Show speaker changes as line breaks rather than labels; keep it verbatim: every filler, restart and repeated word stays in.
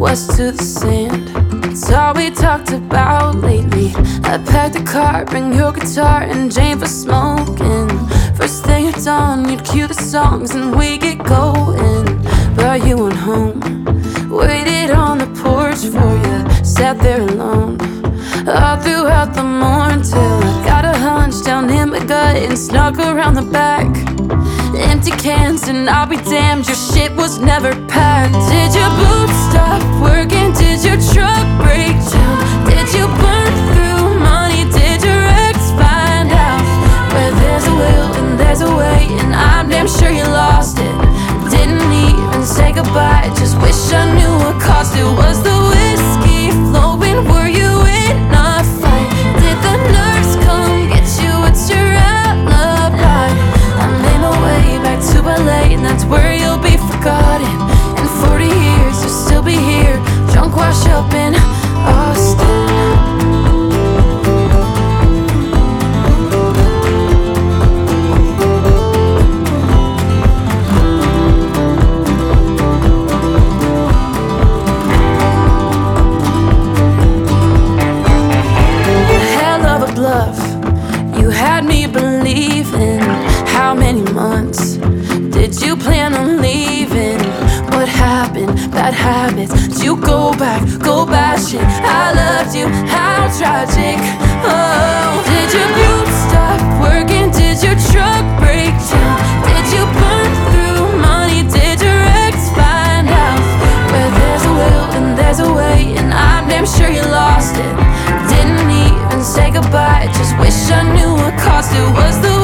us to the sand. It's all we talked about lately. I packed the car, bring your guitar and Jane for smoking. First thing at dawn, you'd cue the songs and we get going. But you went home, waited on the porch for you, sat there alone all throughout the morn till I got a hunch down in my gut and snuck around the back. Empty cans and I'll be damned, your shit was never packed. Did your boots stop working? Did your truck break down? Did you burn through money? Did your ex find out? Where there's a will and there's a way, and I'm damn sure you lost it. Didn't even say goodbye, just wish I knew what cost it. Was the whiskey flowing? Were you in a fight? Did the nurse come get you? What's your alibi? I made my way back to L A, and that's where you'll be forgotten. In forty years you'll still be here, drunk wash up in Austin. You had me believing. How many months did you plan on leaving? What happened? Bad habits. Did you go back, go bashing? I loved you, how tragic. Oh, did your boots stop working? Did your truck break down? Did you burn through money? Did your ex find out? Where there's a will and there's a way, and I'm damn sure you lost it. Didn't even say goodbye, just wish I knew what cost it. Was the